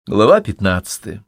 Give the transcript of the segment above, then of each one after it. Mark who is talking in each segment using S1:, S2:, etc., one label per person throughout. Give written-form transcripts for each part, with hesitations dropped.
S1: Глава 15.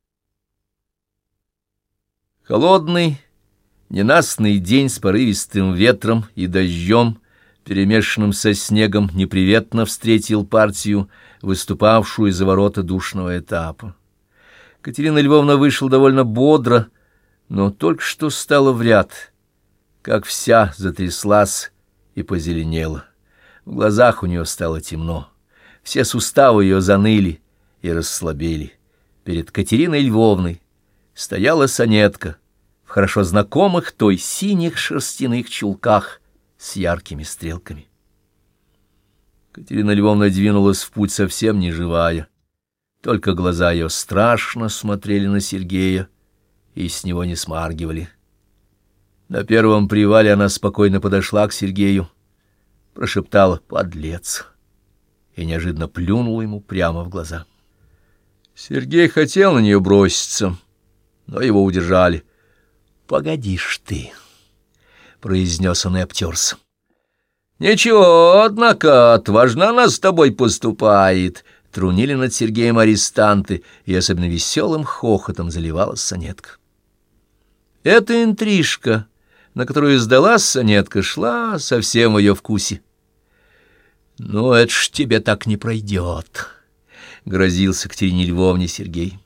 S1: Холодный, ненастный день с порывистым ветром и дождем, перемешанным со снегом, неприветно встретил партию, выступавшую из-за ворота душного этапа. Катерина Львовна вышла довольно бодро, но только что стала в ряд, как вся затряслась и позеленела. В глазах у нее стало темно, все суставы ее заныли и расслабели. Перед Катериной Львовной стояла сонетка в хорошо знакомых той синих шерстяных чулках с яркими стрелками. Катерина Львовна двинулась в путь совсем не живая, только глаза ее страшно смотрели на Сергея и с него не смаргивали. На первом привале она спокойно подошла к Сергею, прошептала «подлец» и неожиданно плюнула ему прямо в глаза. Сергей хотел на нее броситься, но его удержали. «Погодишь ты», — произнес он и обтерся. «Ничего, однако, отважно она с тобой поступает», — трунили над Сергеем арестанты, и особенно веселым хохотом заливалась сонетка. Эта интрижка, на которую сдалась сонетка, шла совсем в ее вкусе. «Ну, это ж тебе так не пройдет», — грозился Катерине Львовне Сергей.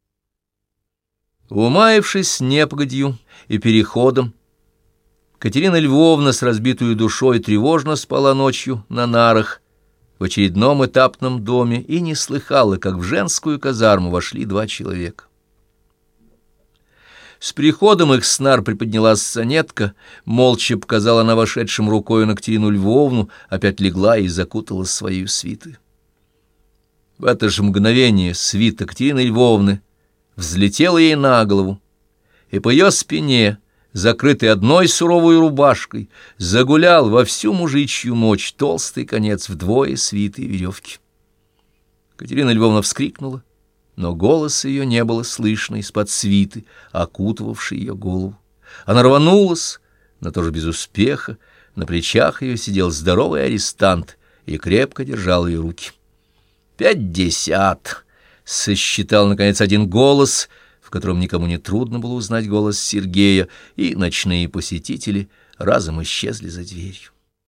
S1: Умаявшись непогодью и переходом, Катерина Львовна с разбитую душой тревожно спала ночью на нарах в очередном этапном доме и не слыхала, как в женскую казарму вошли два человека. С приходом их с нар приподнялась сонетка, молча показала она вошедшим рукою на Катерину Львовну, опять легла и закуталась своей свитой. В это же мгновение свита Катерины Львовны взлетела ей на голову, и по ее спине, закрытой одной суровой рубашкой, загулял во всю мужичью мощь толстый конец вдвое свитой веревки. Катерина Львовна вскрикнула, но голоса ее не было слышно из-под свиты, окутывавшей ее голову. Она рванулась, но тоже без успеха. На плечах ее сидел здоровый арестант и крепко держал ее руки. 50! — сосчитал, наконец, один голос, в котором никому не трудно было узнать голос Сергея, и ночные посетители разом исчезли за дверью.